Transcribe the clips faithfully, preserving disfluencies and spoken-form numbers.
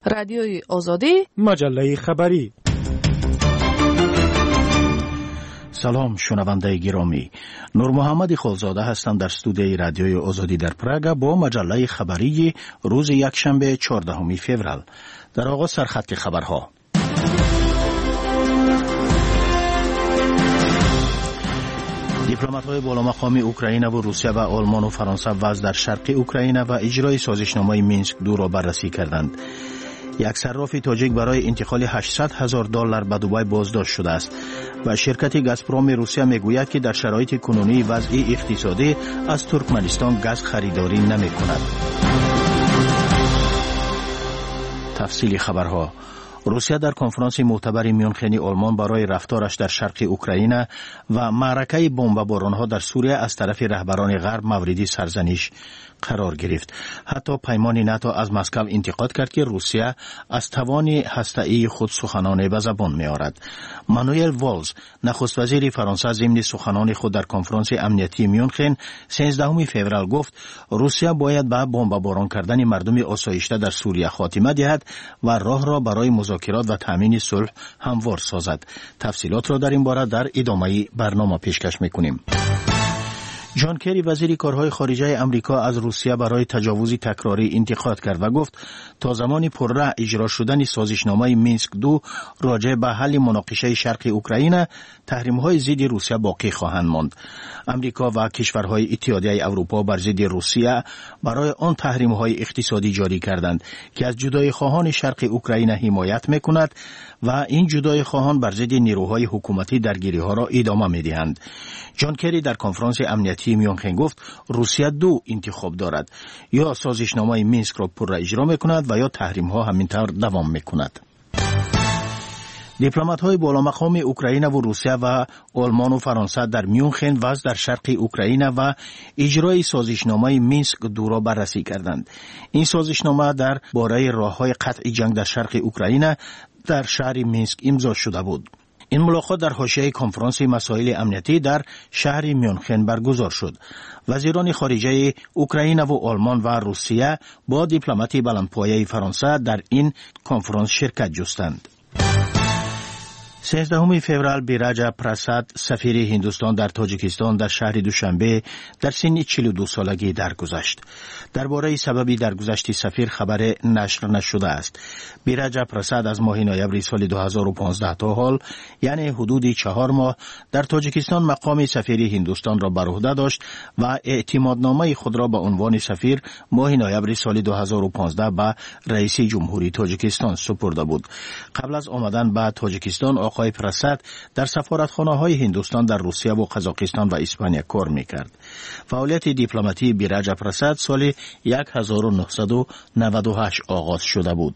رادیوی آزادی، مجله خبری. سلام شنونده گرامی، نور محمد خالزاده هستم در استودیوی رادیوی آزادی در پراگ با مجله خبری روز یکشنبه چهاردهم فوریه. در آغاز سرخط خبرها. دیپلمات‌های بالامقام اوکراین و روسیه و آلمان و فرانسه وضع در شرق اوکراین و اجرای سازشنامه مینسک دو را بررسی کردند. یک صراف تاجیک برای انتقال هشتصد هزار دلار به دبی بازداشت شده است و شرکت گازپروم روسیه میگوید که در شرایط کنونی وضع اقتصادی از ترکمنستان گاز خریداری نمی‌کند. تفصیل خبرها. روسیه در کنفرانس معتبر میونخن آلمان برای رفتارش در شرق اوکراین و معرکه بمباران‌ها در سوریه از طرف رهبران غرب مورد سرزنش قرار گرفت. حتی پیمان ناتو از مسکو انتقاد کرد که روسیه از توان هسته‌ای خود سخنان به زبان می‌آورد. مانوئل والز نخست وزیر فرانسه ضمن سخنان خود در کنفرانس امنیتی میونخن سیزدهم فوریه گفت روسیه باید به بمباران کردن مردم آسایشته در سوریه خاتمه دهد و راه را برای مذاکرات و تامین صلح هموار سازد. تفصیلات را در این باره در ادامه برنامه پیشکش می‌کنیم. جان کری وزیر کارهای خارجه امریکا از روسیه برای تجاوز تکراری انتقاد کرد و گفت تا زمانی پررأی اجرا شدن سازشنامه مینسک دو راجع به حل مناقشه شرق اوکراین، تحریم‌های ضد روسیه باقی خواهند ماند. امریکا و کشورهای اتحادیه اروپا بر ضد روسیه برای آن تحریم‌های اقتصادی جاری کردند که از جدای خواهان شرق اوکراین حمایت می‌کند و این جدای خواهان بر ضد نیروهای حکومتی درگیری‌ها را ادامه می‌دهند. جان کری در کنفرانس امنیتی میونخن گفت روسیه دو انتخاب دارد، یا سازشنامه مینسک را پر اجرا می‌کند و یا تحریم‌ها همینطور دوام می‌کند. دیپلمات‌های بالامقام اوکراین و روسیه و آلمان و فرانسه در میونخن وضع در شرق اوکراین و اجرای سازشنامه مینسک دو را بررسی کردند. این سازشنامه در باره راه‌های قطع جنگ در شرق اوکراین در شهر مینسک امضا شده بود. این ملاقات در حاشیه کنفرانس مسائل امنیتی در شهر میونخن برگزار شد. وزیران خارجه اوکراین و آلمان و روسیه با دیپلمات بلندپایه فرانسه در این کنفرانس شرکت جستند. سیزدهم فوریه بیراج پرساد سفیر هندوستان در تاجیکستان در شهر دوشنبه در سن چهل و دو سالگی درگذشت. درباره سبب درگذشت سفیر خبر نشر نشده است. بیراج پرساد از ماه نوامبر سال دو هزار و پانزده تا حال، یعنی حدود چهار ماه، در تاجیکستان مقام سفیر هندوستان را بر عهده داشت و اعتمادنامه خود را به عنوان سفیر ماه نوامبر سال دو هزار و پانزده به رئیس جمهوری تاجیکستان سپرده بود. قبل از آمدن به تاجیکستان آقای پرساد در سفارتخانه‌های هندوستان در روسیه و قزاقستان و اسپانیا کار می‌کرد. فعالیت دیپلماتی بیراج پرساد سال هزار و نهصد و نود و هشت آغاز شده بود.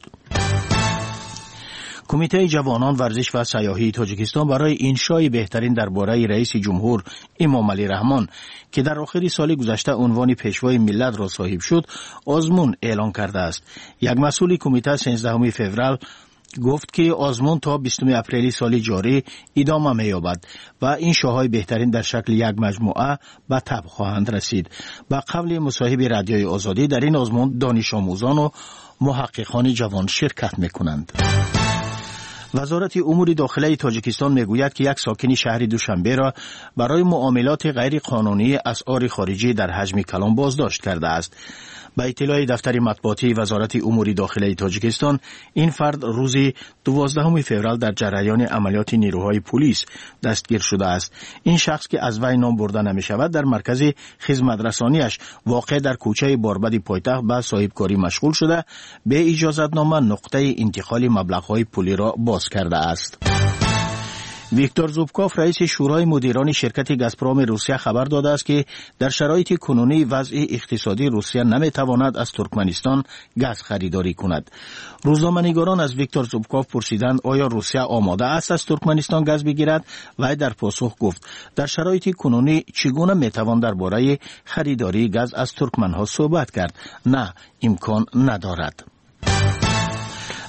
کمیته جوانان ورزش و سیاحی تاجیکستان برای انشای بهترین درباره رئیس جمهور امام علی رحمان که در آخر سال گذشته عنوان پیشوای ملت را صاحب شد، آزمون اعلان کرده است. یک مسئول کمیته سیزدهم فوریه گفت که آزمون تا بیستم اپریل سال جاری ادامه می‌یابد و این شاهای بهترین در شکل یک مجموعه به تب خواهند رسید. با قول مصاحب رادیوی آزادی در این آزمون دانش آموزان و محققان جوان شرکت می‌کنند. وزارت امور داخلی تاجیکستان میگوید که یک ساکن شهر دوشنبه را برای معاملات غیر قانونی اسعار خارجی در حجم کلان بازداشت کرده است. با اطلاع دفتر مطبوعاتی وزارت امور داخلی تاجیکستان، این فرد روز دوازدهم فوریه در جریان عملیات نیروهای پلیس دستگیر شده است. این شخص که از وی نام برده نمی شود در مرکز خدمت رسانیش واقع در کوچه باربد پایتخت به صاحبکاری مشغول شده، به اجازتنامه نقطه انتقال مبلغ‌های پولی را باز کرده است. ویکتور زوبکوف رئیس شورای مدیران شرکت گازپروم روسیه خبر داده است که در شرایط کنونی وضع اقتصادی روسیه نمیتواند از ترکمنستان گاز خریداری کند. روزنامه‌نگاران از ویکتور زوبکوف پرسیدند آیا روسیه آماده است از ترکمنستان گاز بگیرد؟ و در پاسخ گفت در شرایط کنونی چگونه میتوان درباره خریداری گاز از ترکمنها صحبت کرد؟ نه، امکان ندارد.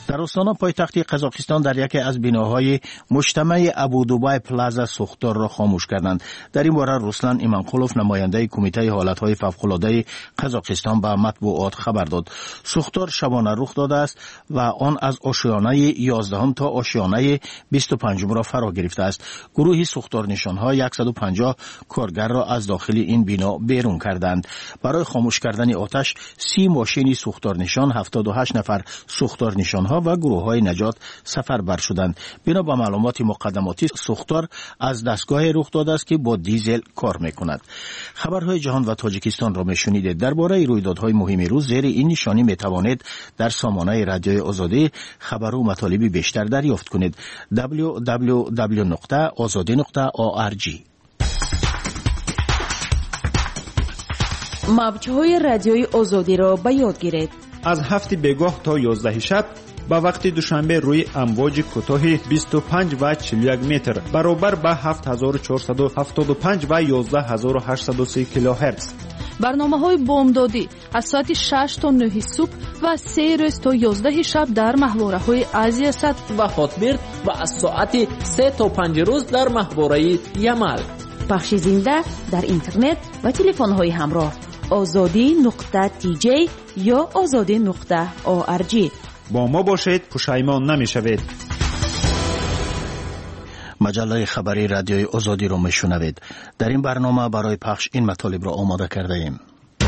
در استان پایتخت قزاقستان در یکی از بناهای مجتمع ابودوبای پلازا سوختار را خاموش کردند. در این باره رسلان ایمانقلوف نماینده کمیته حالتهای فوق‌العاده قزاقستان به مطبوعات خبر داد. سوختار شبانه رخ داده است و آن از آشیانه یازده تا آشیانه بیست و پنج را فرا گرفته است. گروهی سوختار نشانها صد و پنجاه کارگر را از داخل این بنا بیرون کردند. برای خاموش کردن آتش سی ماشین سوختار نشان، هفتاد و هشت نفر سوختار نشانها و گروه های نجات سفربر شدند. بنا به معلومات مقدماتی سوختار از دستگاه رخ داده است که با دیزل کار میکند. خبرهای جهان و تاجیکستان را میشنیدید. درباره رویدادهای مهم روز زیر این نشانی میتوانید در سامانه رادیوی آزادی خبر و مطالب بیشتر دریافت کنید. دبلیو دبلیو دبلیو نقطه آزادی نقطه او آر جی. موج‌های رادیوی آزادی را به یاد گیرید. از هفت بگاه تا یازده شب با وقت دوشنبه روی امواج کوتاه بیست و پنج و چهل و یک متر برابر با هفت هزار و چهارصد و هفتاد و پنج و یازده هزار و هشتصد و سی کیلوهرتز. برنامه‌های بامدادی از ساعت شش تا نه صبح و سه روز تا یازده شب در محوره‌های آسیا صد و خاطبرد و از ساعت سه تا پنج روز در محوره یمل. پخش زنده در اینترنت و تلفن‌های همراه آزادی نقطه تی جی یا آزادی نقطه او آر جی. با ما باشید، پشیمان نمی‌شوید. مجله خبری رادیوی آزادی را میشنوید. در این برنامه برای پخش این مطالب را آماده کرده ایم.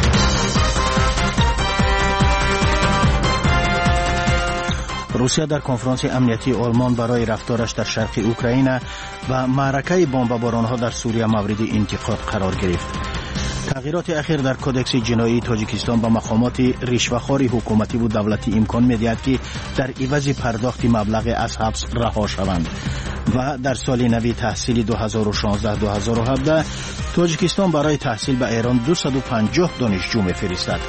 روسیه در کنفرانس امنیتی آلمان برای رفتارش در شرق اوکراین و معرکه بمباران‌ها در سوریه مورد انتقاد قرار گرفت. تغییرات اخیر در کودکس جنایی تاجیکستان با مقامات رشوه‌خوار حکومتی و دولتی امکان می‌دهد که در عوض پرداخت مبلغ از حبس رها شوند. و در سال نوی تحصیلی دو هزار و شانزده دو هزار و هفده تاجیکستان برای تحصیل به ایران دویست و پنجاه دانشجو می‌فرستد.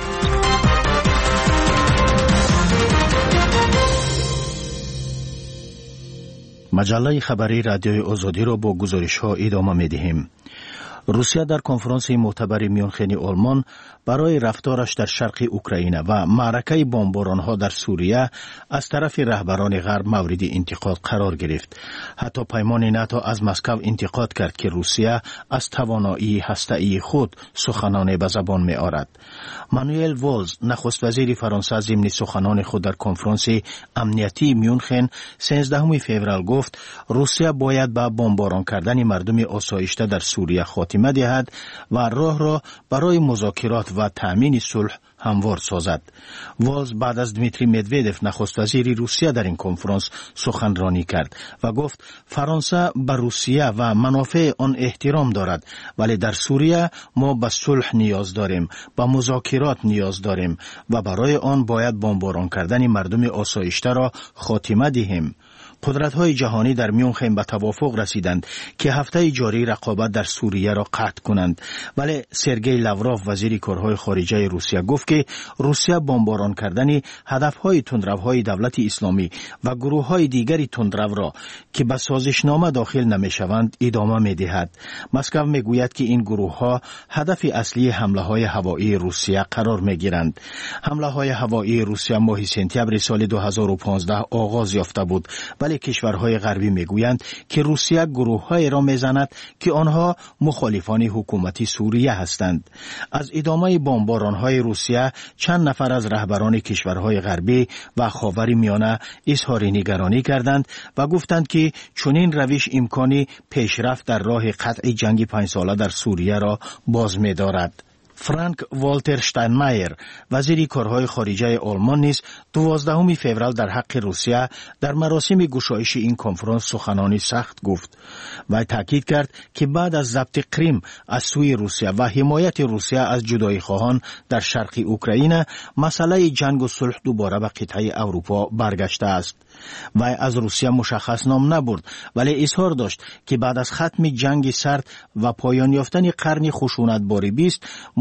مجله خبری رادیوی آزادی را با گزارش‌ها ادامه می‌دهیم. روسیه در کنفرانس معتبر میونخن آلمان برای رفتارش در شرق اوکراین و معرکه بمباران‌ها در سوریه از طرف رهبران غرب مورد انتقاد قرار گرفت. حتی پیمان ناتو از مسکو انتقاد کرد که روسیه از توانایی هسته‌ای خود سخنان به زبان می‌آورد. مانوئل والز نخست وزیر فرانسه ضمن سخنان خود در کنفرانس امنیتی میونخن سیزدهم فوریه گفت روسیه باید به بمباران کردن مردم آسایشته در سوریه خاتمه دهد و راه را برای مذاکرات و تأمین صلح هموار سازد. والز بعد از دمیتری مدودف نخست وزیر روسیه در این کنفرانس سخنرانی کرد و گفت فرانسه به روسیه و منافع آن احترام دارد، ولی در سوریه ما به صلح نیاز داریم، به مذاکرات نیاز داریم و برای آن باید بمباران کردن مردم آسایشته را خاتمه دهیم. قدرت‌های جهانی در میونخن به توافق رسیدند که هفته جاری رقابت در سوریه را قطع کنند، ولی سرگئی لاوروف وزیر کارهای خارجه روسیه گفت که روسیه بمباران کردن هدف‌های تندروهای دولت اسلامی و گروه‌های دیگری تندرو را که به سازشنامه داخل نمی‌شوند ادامه می‌دهد. مسکو می‌گوید که این گروه‌ها هدف اصلی حمله‌های هوایی روسیه قرار می‌گیرند. حمله‌های هوایی روسیه ماه سپتامبر سال دو هزار و پانزده آغاز یافته بود، ولی کشورهای غربی میگویند که روسیه گروه‌های را میزند که آنها مخالفان حکومت سوریه هستند. از ادامه بمباران‌های روسیه چند نفر از رهبران کشورهای غربی و خاورمیانه اظهار نگرانی کردند و گفتند که چنین روش امکانی پیشرفت در راه قطع جنگ پنج ساله در سوریه را باز می‌دارد. فرانک والتر شتاینمایر وزیر کارهای خارجه آلمان نیز دوازدهم فوریه در حق روسیه در مراسم گشایش این کنفرانس سخنانی سخت گفت و تاکید کرد که بعد از ضبط کریم از سوی روسیه و حمایت روسیه از جدایی خواهان در شرق اوکراین مسئله جنگ و صلح دوباره به قطعه اروپا برگشته است. و از روسیه مشخص نام نبرد، ولی اظهار داشت که بعد از ختم جنگ سرد و پایان یافتن قرن خشونتبار بیست ما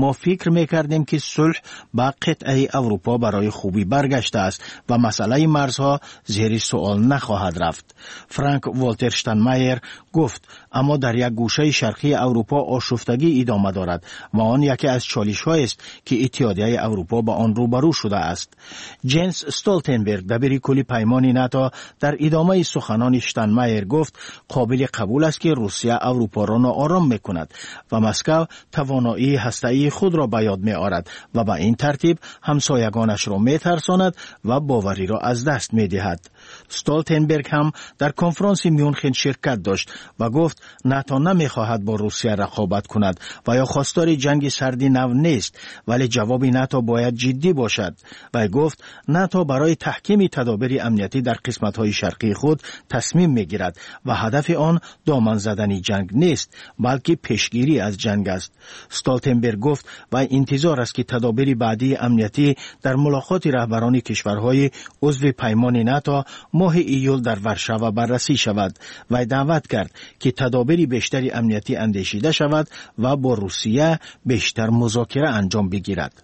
ما فکر میکردیم که صلح با قطعه اروپا برای خوبی برگشته است و مسئله مرزها زیر سوال نخواهد رفت. فرانک والتر شتاینمایر گفت اما در یک گوشه شرقی اروپا آشفتگی ادامه دارد و آن یکی از چالش‌هایی است که اتحادیه اروپا با آن روبرو شده است. جنس استولتنبرگ دبیر کل پیمان ناتو در ادامه سخنان شتاینمایر گفت قابل قبول است که روسیه اروپا را ناآرام میکند و مسکو توانایی هسته‌ای خود را به یاد می‌آورد و به این ترتیب همسایگانش را می‌ترساند و باوری را از دست می‌دهد. استولتنبرگ هم در کنفرانس میونخن شرکت داشت و گفت ناتو نمی‌خواهد با روسیه رقابت کند و یا خواستار جنگ سرد نو نیست، ولی جواب ناتو باید جدی باشد. و گفت ناتو برای تحکیم تدابیر امنیتی در قسمت‌های شرقی خود تصمیم می‌گیرد و هدف آن دامن زدن جنگ نیست، بلکه پیشگیری از جنگ است. استولتنبرگ گفت و انتظار است که تدابیر بعدی امنیتی در ملاقات رهبران کشورهای عضو پیمان ناتو ماه ایول در ورشاو بررسی شود و دعوت کرد که تدابیر بیشتر امنیتی اندیشیده شود و با روسیه بیشتر مذاکره انجام بگیرد.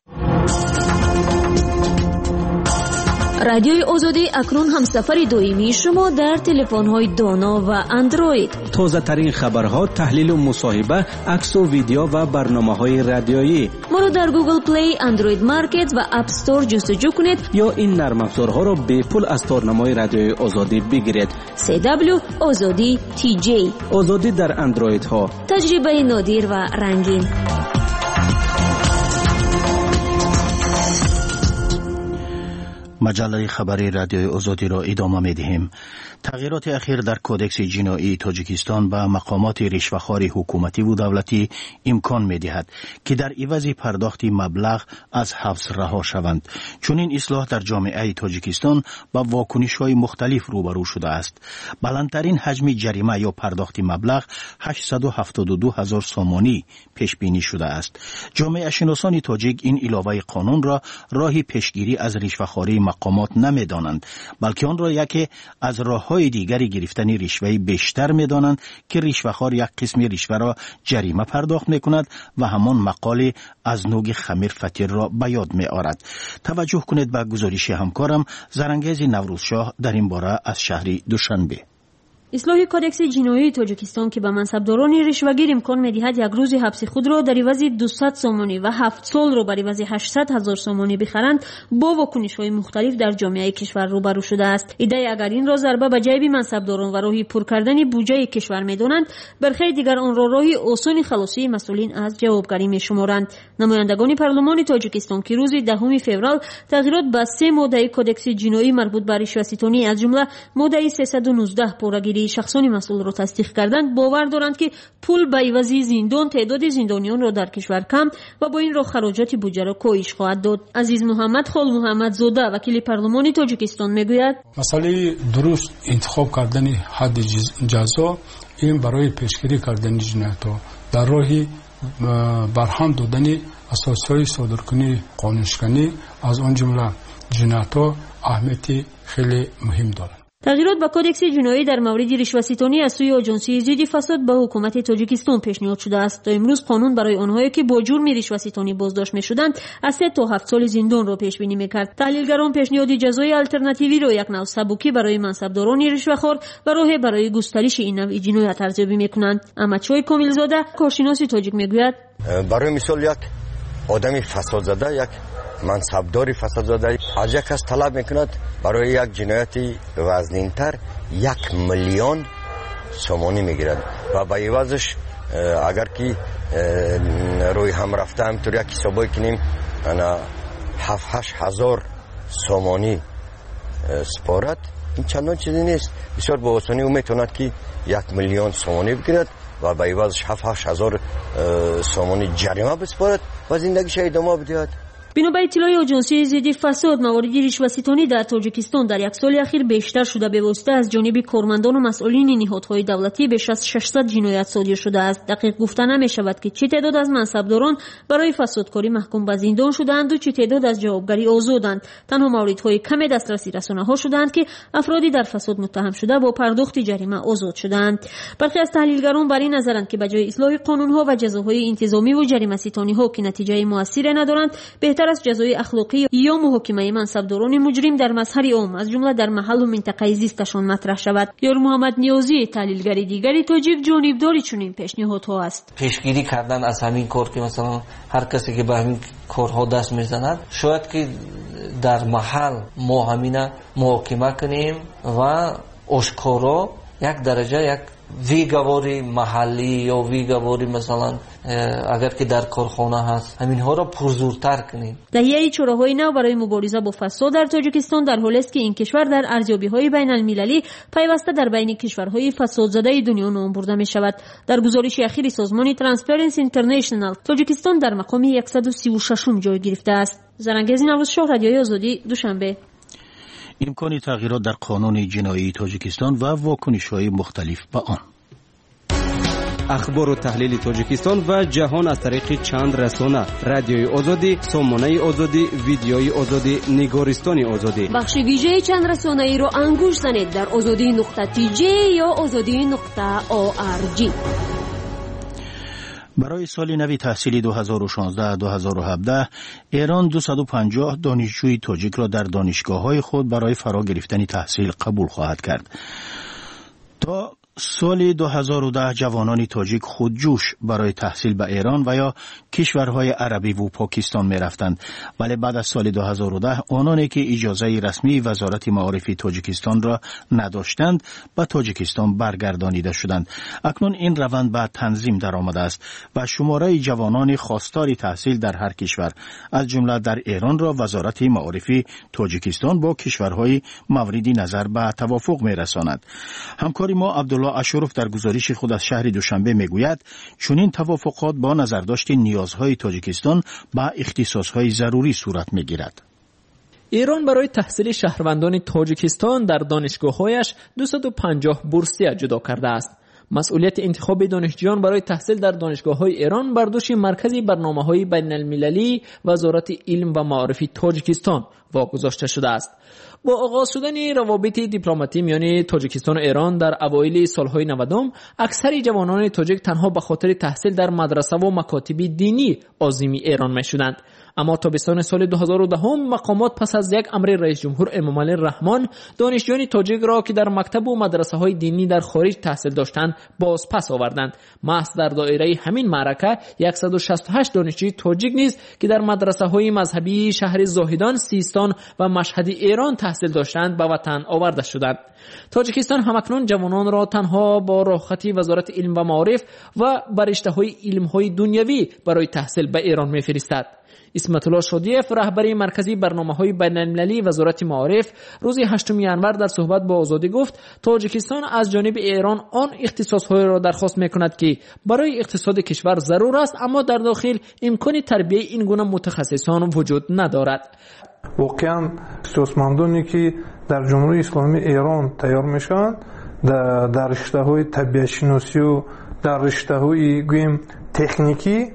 رادیوی آزادی اکنون همسفر دائمی شما در تلفن‌های دانا و اندروید. تازه ترین خبرها، تحلیل و مصاحبه، عکس و ویدیو و برنامه‌های رادیویی. ما را در گوگل پلی، اندروید مارکت و اپ استور جستجو کنید یا این نرم افزارها را به پول از تارنمای رادیوی آزادی بگیرید. سی دبلیو آزادی تی جی. آزادی در اندروید ها. تجربه نادر و رنگین. مجله خبری رادیوی آزادی را ادامه می‌دهیم. تغییرات اخیر در کودکس جنایی تاجیکستان به مقامات رشوه‌خوار حکومتی و دولتی امکان می‌دهد که در عوض پرداخت مبلغ از حبس رها شوند. چون این اصلاح در جامعه تاجیکستان با واکنش‌های مختلف روبرو شده است. بلندترین حجم جریمه یا پرداخت مبلغ هشتصد و هفتاد و دو هزار سومانی پیش بینی شده است. جامعه شناسان تاجیک این علاوه قانون را راه پیشگیری از رشوه‌خواری مقامات نمی‌دانند، بلکه آن را یکی از راه‌های دیگری گرفتن رشوه بیشتر می‌دانند که رشوه‌خوار یک قسم رشوه را جریمه پرداخت می‌کند و همان مقاله از نوگ خمیر فطیر را به یاد می‌آورد. توجه کنید به گزارش همکارم زرنگیز نوروزشاه در این باره از شهر دوشنبه. اصلاح کودکس جنایی تاجیکستان که به منصبداران رشوه‌گیر امکان می‌دهد یک روز حبس خود را در عوض دویست سومانی و هفت سال را بر عوض هشتصد هزار سومانی بخرند، با واکنش‌های مختلف در جامعه کشور روبرو شده است. ایده اگر این را ضربه به جیب منصبداران و راهی پر کردن بودجه کشور می‌دانند، برخی دیگر آن را راهی آسان خلاصی مسئولین از جوابگری می‌شمارند. نمایندگان پارلمان تاجیکستان که روز دهم فوریه تغییرات به سه ماده کودکس جنایی مربوط به رشوه‌ستانی از جمله ماده سیصد و نوزده پورگیری شخصانی مسئول را تصدیق کردند، باور دارند که پول به عوض زندان تعداد زندانیان را در کشور کم و با این راه خراجات بودجه را کاهش خواهد داد. عزیز محمد خال محمد زاده وکیل پارلمان تاجیکستان میگوید مسئله درست انتخاب کردن حد جزا این برای پیشگیری کردن جنایت‌ها در راه برهم دادن اساسهای صادرکنی قانونشکنی از آن جمله جنایت‌ها اهمیت خیلی مهم دارند. تغییرات به کودکس جنایی در مورد رشوه‌ستانی از سوی آژانسی ضد فساد به حکومت تاجیکستان پیشنهاد شده است تا امروز قانون برای آنهایی که با جرم رشوه‌ستانی بازداشت می‌شدند از سه تا هفت سال زندان را پیش بینی می‌کرد. تحلیلگران پیشنهاد جزای آلترناتیوی را یک نوع سبکی برای منصبداران رشوه‌خوار و راه برای گسترش این نوع جنایت ارزیابی می‌کنند. احمدشاه کاملزاده کارشناس تاجیک می‌گوید برای مثال یک آدم فساد زده، یک منصبدار فساد زده از یک کس طلب میکند برای یک جنایتی وزنین‌تر یک میلیون سومانی میگیرد و با عوضش اگر که روی هم رفته همینطور یک حسابایی کنیم هفت هشت هزار سومانی سپارد، این چندان چیزی نیست. بسیار با آسانی او میتوند که یک میلیون سومانی بگیرد و با عوضش هفت هشت هزار سومانی جریمه بسپارد و زندگیش ادامه بدهد. بنابر اطلاع آژانسی ضد فساد، موارد رشوه‌ستانی در تاجیکستان در یک سال اخیر بیشتر شده به واسطه از جانب کارمندان و مسئولین نهادهای دولتی بیش از ششصد جنایت صادر شده است. دقیق گفته نمی‌شود که چه تعداد از منصبداران برای فسادکاری محکوم به زندان شدند و چه تعداد از جوابگری آزادند. تنها موردهای کم دسترسی رسانه‌ها شدند که افرادی در فساد متهم شده با پرداخت جریمه آزاد شدند. برخی از تحلیلگران بر این نظرند که بجای اصلاح قانون‌ها و جزاهای انتظامی و جریمه ستانی‌ها که نتیجه مؤثری ندارند، بهتر است جزای اخلاقی یا محاکمه منصبداران مجرم در مظهر عام از جمله در محل و منطقه زیستشان مطرح شود. یار محمد نیازی تحلیلگر دیگری تاجیک جانبداری چنین پیشنهادها است. پیشگیری کردن از همین کار که مثلا هر کسی که به همین کارها دست میزند، شاید که در محل ما همینه محاکمه کنیم و آشکارا یک درجه یک ویگواری محلی یا ویگواری مثلا اگر که در کارخانه هست همین ها را پرزورتر کنیم. تهیه چراهای نو برای مبارزه با فساد در تاجیکستان در حالی است که این کشور در ارزیابی های بین المللی پیوسته در بین کشورهای فسادزده دنیا نام برده می شود. در گزارش اخیر سازمان ترانسپرنسی اینترنشنال، تاجیکستان در مقام صد و سی و شش جای گرفته است. زرنگز نوروز شاه، رادیوی آزادی، دوشنبه. امکان تغییرات در قانون جنایی تاجیکستان و واکنش‌های مختلف به آن. اخبار و تحلیل تاجیکستان و جهان از طریق چند رسانه: رادیوی آزادی، سامانه آزادی، ویدیوی آزادی، نگارستان آزادی. بخش ویژه چند رسانه ای را انگوش زنید در آزادی نقطه تی جی یا آزادی نقطه او آر جی. برای سال نوی تحصیلی دو هزار و شانزده دو هزار و هفده ایران دویست و پنجاه دانشجوی تاجیک را در دانشگاه‌های خود برای فرا گرفتن تحصیل قبول خواهد کرد. تا سال دو هزار و ده جوانان تاجیک خودجوش برای تحصیل به ایران و یا کشورهای عربی و پاکستان می رفتند، ولی بعد از سال دو هزار و ده آنانی که اجازه رسمی وزارت معارف تاجیکستان را نداشتند به تاجیکستان برگردانیده شدند. اکنون این روند به تنظیم در آمده است و شماره جوانان خواستار تحصیل در هر کشور از جمله در ایران را وزارت معارف تاجیکستان با کشورهای مورد نظر به توافق می رساند. همکاری ما عبدالله اشرف در گزارش خود از شهر دوشنبه میگوید چنین توافقات با نظرداشت نیازهای تاجیکستان با اختصاصهای ضروری صورت میگیرد. ایران برای تحصیل شهروندان تاجیکستان در دانشگاه‌هایش دویست و پنجاه بورسیه جدا کرده است. مسئولیت انتخاب دانشجویان برای تحصیل در دانشگاه‌های ایران بر دوش مرکز برنامه‌های بین‌المللی وزارت علم و معارف تاجیکستان واگذاشته شده است. با آغاز شدن روابط دیپلماتی میان تاجیکستان و ایران در اوایل سالهای نودم، اکثر جوانان تاجیک تنها به خاطر تحصیل در مدرسه و مکاتب دینی عازم ایران میشدند. اما تابستان سال دو هزار و ده مقامات پس از یک امر رئیس جمهور امامعلی رحمان دانشجویان تاجیک را که در مکتب و مدرسه های دینی در خارج تحصیل داشتند باز پس آوردند. محض در دایره همین معرکه صد و شصت و هشت دانشجوی تاجیک نیز که در مدرسه های مذهبی شهر زاهدان، سیستان و مشهد ایران تحصیل داشتند به وطن آورده شدند. تاجیکستان همکنون جوانان را تنها با راحتی وزارت علم و معارف و برشته‌های علم‌های دنیوی برای تحصیل به ایران می‌فرستد. اسمت الله شادیف رهبر مرکزی برنامه‌های بین‌المللی وزارت معارف روز هشتم ژانویه در صحبت با آزادی گفت تاجیکستان از جانب ایران آن اختصاص‌های را درخواست می‌کند که برای اقتصاد کشور ضرور است، اما در داخل امکان تربیت این گونه متخصصان وجود ندارد. واقعا اختصاصمندانی که در جمهوری اسلامی ایران تیار میشن در, در رشته‌های طبیعت شناسی و در رشته‌های گویم تکنیکی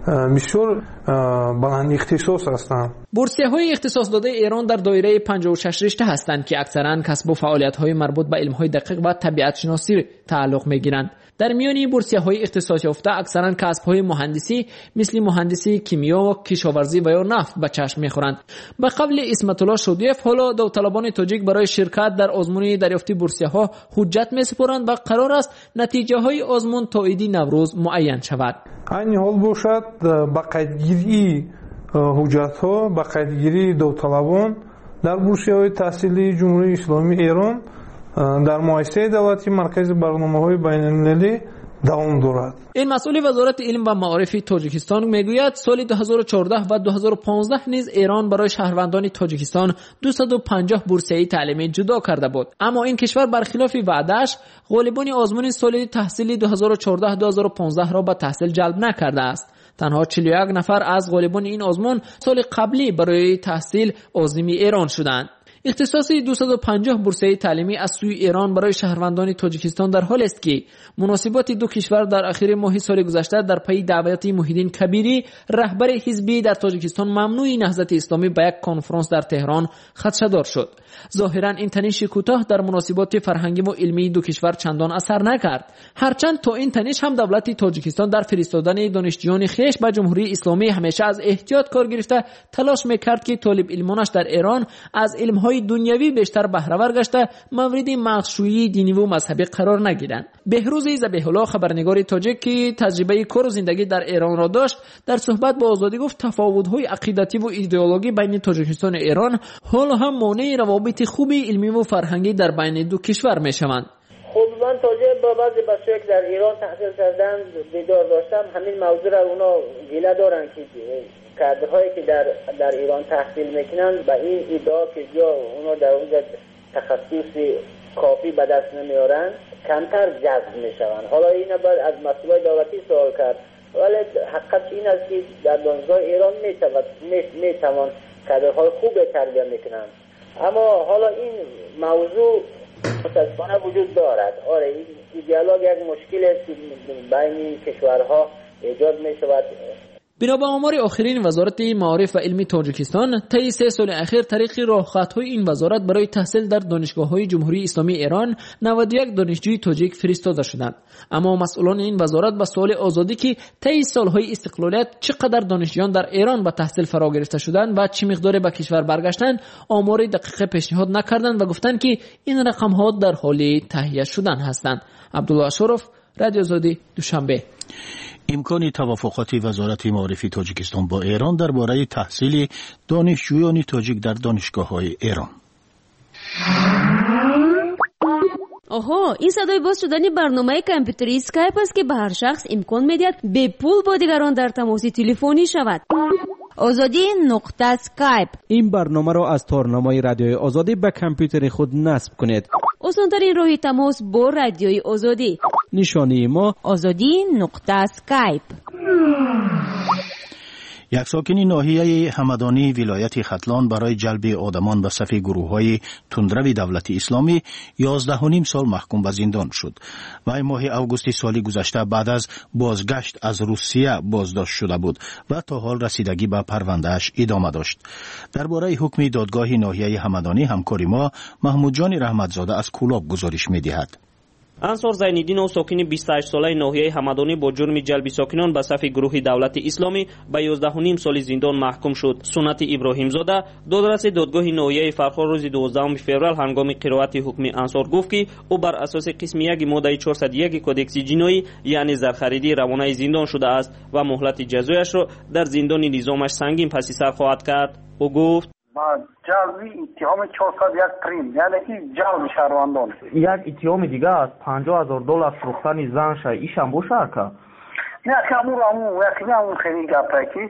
بسیار بلند اختصاص هستند. بورسیه‌های اختصاص داده ایران در دایره پنجاه و شش رشته هستند که اکثرا کسب و فعالیت‌های مربوط به علم‌های دقیق و طبیعت شناسی تعلق می‌گیرند. در میان این بورسیه‌های اختصاص یافته اکثرا کسب‌های مهندسی مثل مهندسی کیمیا، کشاورزی و یا نفت به چشم می‌خورند. به قول اسمت الله شادیف حالا داوطلبان تاجیک برای شرکت در آزمون دریافتی بورسیه‌ها حجت می‌سپارند و قرار است نتیجه‌های آزمون تا عید نوروز معین شود. این حال باشد با قیدگیری حجت‌ها با قیدگیری داوطلبان در بورسیه‌های تحصیلی جمهوری اسلامی ایران در مؤسسه دولتی مرکز برنامه‌های بین‌المللی دوام دارد. این مسئول وزارت علم و معارف تاجیکستان میگوید سال دو هزار و چهارده و دو هزار و پانزده نیز ایران برای شهروندان تاجیکستان دویست و پنجاه بورسیه تعلیمی جدا کرده بود، اما این کشور برخلاف وعده‌اش غالبان آزمون سال تحصیلی دو هزار و چهارده دو هزار و پانزده را به تحصیل جلب نکرده است. تنها چهل و یک نفر از غالبان این آزمون سال قبلی برای تحصیل عازمی ایران شدند. اختصاص دویست و پنجاه بورسیه تعلیمی از سوی ایران برای شهروندان تاجیکستان در حال است که مناسبات دو کشور در اخیر ماه سال گذشته در پی دعوت محیدین کبیری رهبر حزبی در تاجیکستان ممنوع نهضت اسلامی به یک کنفرانس در تهران خدشه‌دار شد. ظاهرا این تنش کوتاه در مناسبات فرهنگی و علمی دو کشور چندان اثر نکرد، هرچند تا این تنش هم دولت تاجیکستان در فرستادن دانشجویان خویش به جمهوری اسلامی همیشه از احتیاط کار گرفته تلاش میکرد که طالب علمانش در ایران از علمهای دنیوی بیشتر بهره ور گشته مورد مغزشویی دینی و مذهبی قرار نگیرند. بهروز ذبیح الله خبرنگار تاجیک که تجربه کار و زندگی در ایران را داشت در صحبت با آزادی گفت تفاوت‌های عقیدتی و ایدئولوژی بین تاجیکستان و ایران حالا هم مانع روابط خوبی علمی و فرهنگی در بین دو کشور میشوند. خب من تاجر با بعضی بچه‌ها که در ایران تحصیل کردن دیدار داشتم، همین موضوع را اونا گله دارن که کادرهایی که در در ایران تحصیل میکنن با این ادعا که یا اونا در اونجا تخصص کافی به دست نمیارن کمتر جذب میشوند. حالا این باید از مسئولای دولتی سوال کرد، ولی حقیقت این است که در دانشگاه ایران میتوان میتوان کادرهای خوب تربیت میکنن، اما حالا این موضوع متاسفانه وجود دارد. آره این دیالوگ یک مشکل است که بین کشورها ایجاد میشود. بنا به آمار آخرین وزارت معارف و علمی تاجیکستان، طی سه سال اخیر طریق راهخطهای این وزارت برای تحصیل در دانشگاه‌های جمهوری اسلامی ایران نود و یک دانشجوی تاجیک فرستاده شدند. اما مسئولان این وزارت به سوال آزادی که طی سالهای استقلالیت چقدر دانشجویان در ایران به تحصیل فرا گرفته شدند و چه مقدار به کشور برگشتند آمار دقیق پیشنهاد نکردند و گفتند که این رقم‌ها در حال تهیه شدن هستند. عبدالله اشرف، رادیو آزادی، دوشنبه. امکان توافقات وزارت معارف تاجیکستان با ایران درباره تحصیل دانشجویان تاجیک در دانشگاه‌های ایران. آها، این صدای باز شدن برنامه کامپیوتری اسکایپ است که به هر شخص امکان می‌دهد به پول با دیگران در تماس تلفنی شود. آزادی نقطه اسکایپ. این برنامه را از تارنمای رادیوی آزادی به کامپیوتر خود نصب کنید. آسان‌ترین راه تماس با رادیوی آزادی. نشانی ما آزادی نقطه اسکایپ. یک ساکن ناحیه همدانی ولایت ختلان برای جلب آدمان به صف گروه‌های تندرو دولت اسلامی یازده و نیم سال محکوم به زندان شد. و ماه اوگوست سال گذشته بعد از بازگشت از روسیه بازداشت شده بود و تا حال رسیدگی به پروندهش ادامه داشت. درباره حکم دادگاه ناحیه همدانی همکار ما محمود جان رحمتزاده از کولاب گزارش می‌دهد. انصار زین‌الدین ساکن بیست و هشت ساله ناحیه همدانی با جرم جلب ساکنان به صف گروه دولت اسلامی به یازده و نیم سال زندان محکوم شد. سنت ابراهیم زاده دادرس دادگاه ناحیه فرخار روز دوازدهم فوریه هنگام قرائت حکم انصار گفت که او بر اساس قسم یک ماده چهارصد و یک کدکس جنایی یعنی زرخریدی روانه زندان شده است و مهلت جزایش را در زندان نظامش سنگین پس سر خواهد کرد. او گفت با جلبی اتهام چهارصد و یک پریم یعنی این جلب شهروندان یک اتهام دیگه است پنجاه هزار دلار فروختن زنش ایش هم بوشه که نه کامو رامو یکی همون خیلی گپه که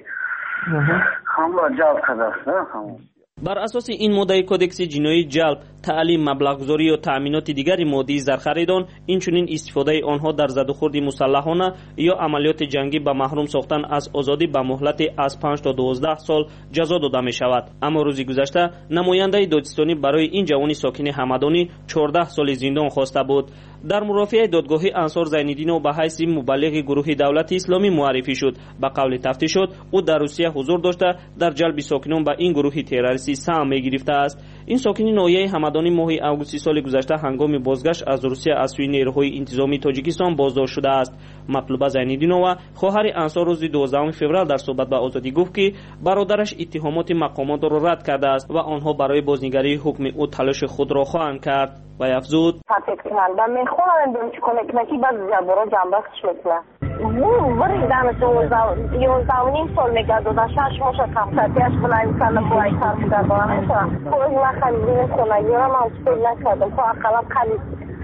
همون جلب کرده است. همون بر اساس این ماده کدکس جنایی جلب، تعلیم، مبلغ‌گذاری و تأمینات دیگری مادی زرخریدان، اینچنین استفاده آنها در زدوخورد مسلحانه یا عملیات جنگی به محروم ساختن از آزادی به مهلت از پنج تا دوازده سال جزا داده می شود. اما روزی گذشته نماینده دادستانی برای این جوان ساکن همدانی چهارده سال زندان خواسته بود. در مرافعه دادگاه انصار زین‌الدین و به حیث مبلغ گروه دولت اسلامی معرفی شد. به قول تفتیشات او در روسیه حضور داشته در جلب ساکنان به این گروه تروریستی سهم می‌گرفته است. این ساکن ناحیه همدانی ماه اوگوست سال گذشته هنگام بازگشت از روسیه از سوی نیروهای انتظامی تاجیکستان بازداشت شده است. مطلوبه زین‌الدینова خواهر انصار روز دوازدهم فوریه در صحبت با آزادی گفت که برادرش اتهامات مقامات را رد کرده است و آنها برای بازنگری حکم او تلاش خود را خواهند کرد. و افزود من میخوام دونش کنه که بعد جبرا جنبه شده اون وریدن تو یازده و نیم سال نگه دادن شش ماه کمترش بلند کردم با این طرف در دارم میشم خود من خیلی خونه یارم هم سپیل نکردم خب اقلا خیلی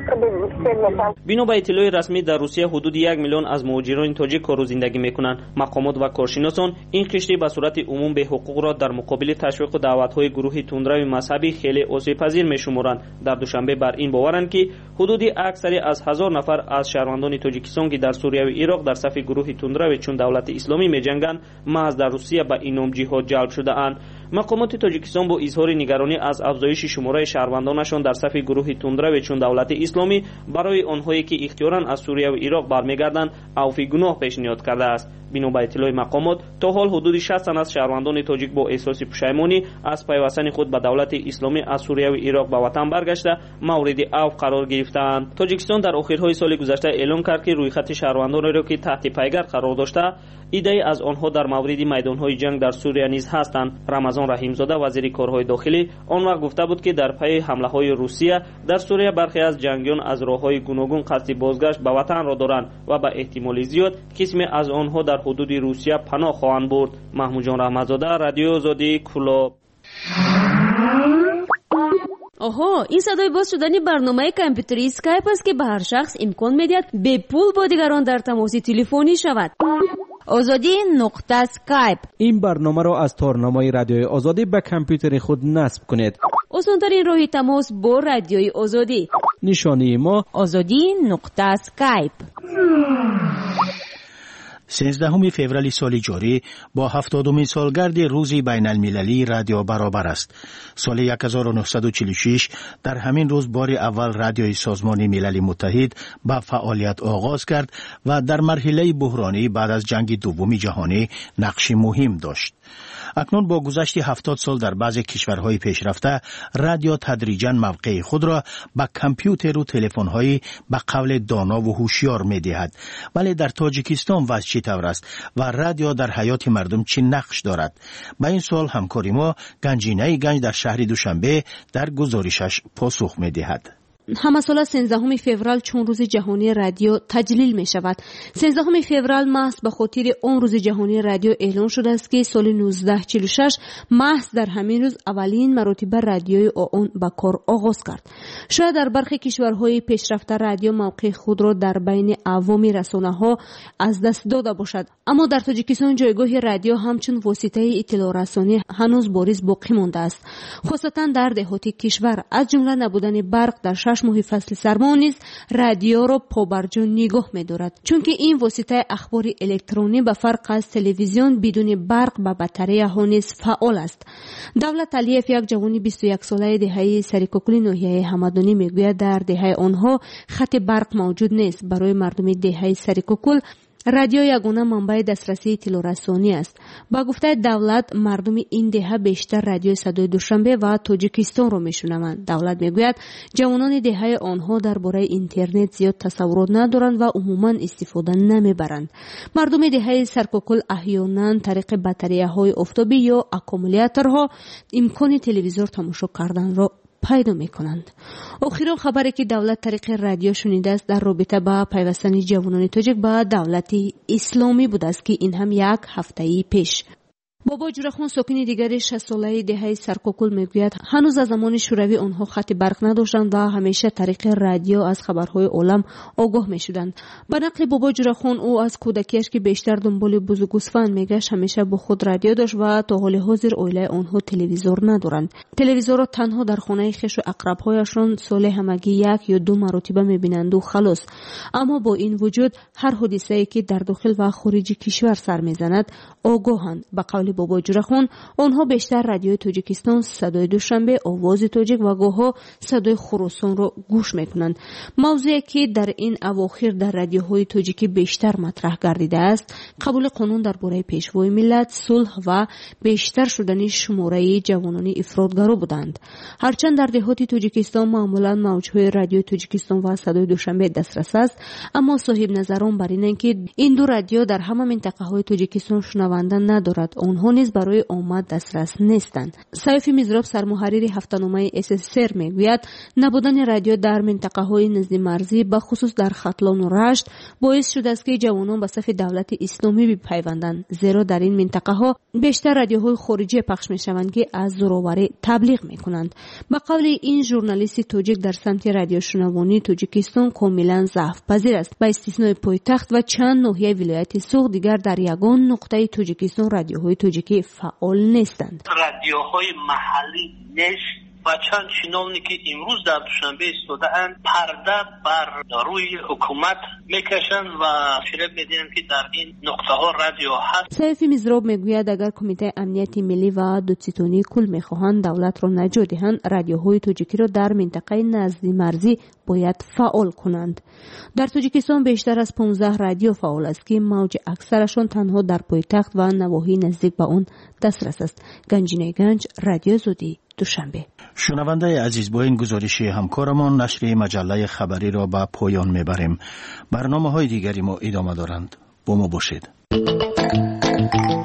بنا به اطلاع رسمی در روسیه حدود یک میلیون از مهاجران تاجیک کار و زندگی میکنند. مقامات و کارشناسان این کشتی به صورت عموم به حقوق را در مقابل تشویق و دعوت‌های گروه تندروی مذهبی خیلی آسیب‌پذیر میشمارند. در دوشنبه بر این باورند که حدود اکثری از هزار نفر از شهروندان تاجیکستان که در سوریه و عراق در صف گروه تندروی چون دولت اسلامی می‌جنگند محض در روسیه به این نام جهاد جلب شده‌اند. مقامات تاجیکستان با اظهار نگرانی از افزایش شماره شهروندانشان در صف گروه تندروی چون دولت اسلامی برای آنهایی که اختیاراً از سوریه و عراق برمیگردند عفو گناه پیشنهاد کرده است. بنا به اطلاع مقامات تا حال حدود شصت تن از شهروندان تاجیک با احساس پشیمانی از پیوستن خود به دولت اسلامی از سوریه و عراق به وطن برگشته مورد عفو قرار گرفتند. تاجیکستان در آخرهای سال گذشته اعلام کرد که رویخط شهروندان را که تحت پیگر قرار داشته ایده از آنها در مورد میدانهای جنگ در سوریه نیز هستند. رمضان رحیمزاده وزیر کارهای داخلی آن وقت گفته بود که در پی حمله های روسیه در سوریه برخی از جنگیان از راههای گوناگون قصد بازگشت به وطن را دارند و به احتمال زیاد قسمی از آنها در حدود روسیه پناه خواهند برد. محمود جان رحمتزاده، رادیو آزادی، کلاب. آها، این صدای باز شدنی برنامه کامپیوتری اسکایپ است که به هر شخص امکان میدهد به پول با دیگران در تماس تلفنی شود. آزادی نقطه اسکایپ. این برنامه را از تارنمای رادیوی آزادی به کامپیوتر خود نصب کنید. آسان‌ترین راه تماس با رادیوی آزادی. نشانی ما آزادی نقطه اسکایپ. سیزدهم فوریه سال جاری با هفتادمین سالگرد روز بین المللی رادیو برابر است. سال هزار و نهصد و چهل و شش در همین روز بار اول رادیوی سازمان ملل متحد به فعالیت آغاز کرد و در مرحله بحرانی بعد از جنگ دوم جهانی نقش مهم داشت. اکنون با گذشت هفتاد سال در بعضی کشورهای پیشرفته رادیو تدریجاً موقع خود را به کامپیوتر و تلفن‌های به قول دانا و هوشیار می‌دهد. ولی در تاجیکستان وضع چطور است و رادیو در حیات مردم چه نقش دارد؟ به این سوال همکاری ما گنجینه گنج در شهر دوشنبه در گزارشش پاسخ می‌دهد. همه سال سیزدهم فوریه چون روز جهانی رادیو تجلیل می شود. سیزدهم فوریه محض به خاطر اون روز جهانی رادیو اعلان شده است که سال نوزده چهل و شش محض در همین روز اولین مرتبه رادیوی آن به کار آغاز کرد. شاید در برخی کشورهای پیشرفته رادیو موقع خود را در بین عوامی رسانه‌ها از دست داده باشد، اما در تاجیکستان جایگاه رادیو همچون واسطه اطلاع رسانی هنوز بارز باقی مانده است. خاصتا در دهات کشور از جمله نبودن برق در شش ماه فصل سرما نیز رادیو را پابرجا نگاه می‌دارد، چون که این واسطه اخبار الکترونی به فرق از تلویزیون بدون برق به بطری ها نیز فعال است. دولت علیف یک جوان بیست و یک ساله دهه سریکوکل ناحیه همدانی میگوید در دهه آنها خط برق موجود نیست. برای مردم دهه سریکوکل رادیو یگانه منبع دسترسی اطلاع رسانی است. با گفته دولت مردم این دهه بیشتر رادیو صدای دوشنبه و تاجیکستان را میشنوند. دولت میگوید جوانان دهه آنها درباره اینترنت زیاد تصورات ندارند و عموما استفاده نمیبرند. مردم دهه سرکوکل احیانا طریق بطری‌های آفتابی یا اکومولاتورها امکان تلویزیون تماشا کردن را پیدا میکنند. آخرین خبری که دولت طریق رادیو شنیده است در رابطه با پیوستن جوانان تاجیک به دولت اسلامی بود است که این هم یک هفته پیش. بابا جورخان ساکن دیگری شصت ساله دهه سرکوکل میگوید هنوز از زمان شوروی آنها خط برق نداشتند و همیشه طریق رادیو از خبرهای عالم آگاه میشدند. به نقل بابا جورخان او از کودکیش که بیشتر دنبال بز و گوسفند میگشت همیشه با خود رادیو داشت و تا حال حاضر اویله آنها تلویزیون ندارند. تلویزیون را تنها در خانه خویش و اقربهایشان سال همگی یک یا دو مرتبه میبینند و خلاص. اما با این وجود هر حادثه‌ای که در داخل و خارج کشور سر میزند آگاهند. به قول بابا جورخان آنها بیشتر رادیوی تاجیکستان، صدای دوشنبه، آواز تاجیک و گاه‌ها صدای خراسان را گوش میکنند. موضوعی که در این اواخر در رادیوهای تاجیکی بیشتر مطرح گردیده است قبول قانون درباره پیشوای ملت، صلح و بیشتر شدن شماره جوانان افراطگرا بودند. هرچند در دهات تاجیکستان معمولا موجهای رادیو تاجیکستان و صدای دوشنبه دسترس است، اما صاحب نظران بر اینند که این دو رادیو در همه منطقه های تاجیکستان شنونده ندارد. آن آنها نیز برای آمد دسترس نیستند. سیف میزراب سرمحرر هفته‌نامه اس اس ار میگوید نبودن رادیو در منطقه های نزد مرزی به خصوص در ختلان و رشت باعث شده است که جوانان به صف دولت اسلامی بپیوندند، زیرا در این منطقه ها بیشتر رادیوهای خارجی پخش میشوند که از زورآوری تبلیغ میکنند. به قول این ژورنالیست توجیک در سمت رادیو شنوانی توجیکستان کاملا ضعف پذیر است. با استثنای پایتخت و چند ناحیه ولایت سوق دیگر در یگان نقطه توجیکستان رادیوهای توجیکی فعال نیستند. رادیوهای محلی نیست و چند چینانی که امروز در دوشنبه ایستاده‌اند پرده بر روی حکومت میکشند و فریب میدهند که در این نقطه ها رادیو هست. سیف میزراب میگوید اگر کمیته امنیت ملی و دوستانه کل میخواهند دولت را نجات دهند، رادیوهای توجیکی را در منطقه نزد مرزی باید فعال کنند. در توجیکستان بیشتر از پانزده رادیو فعال است که موج اکثرشان تنها در پایتخت و نواحی نزدیک به آن دسترس است. گنجینه گنج، رادیو زودی، دوشنبه. شنونده عزیز، با این گزارش همکارمان نشر مجله خبری را به پایان میبریم. برنامه های دیگری ما ادامه دارند. با ما باشید.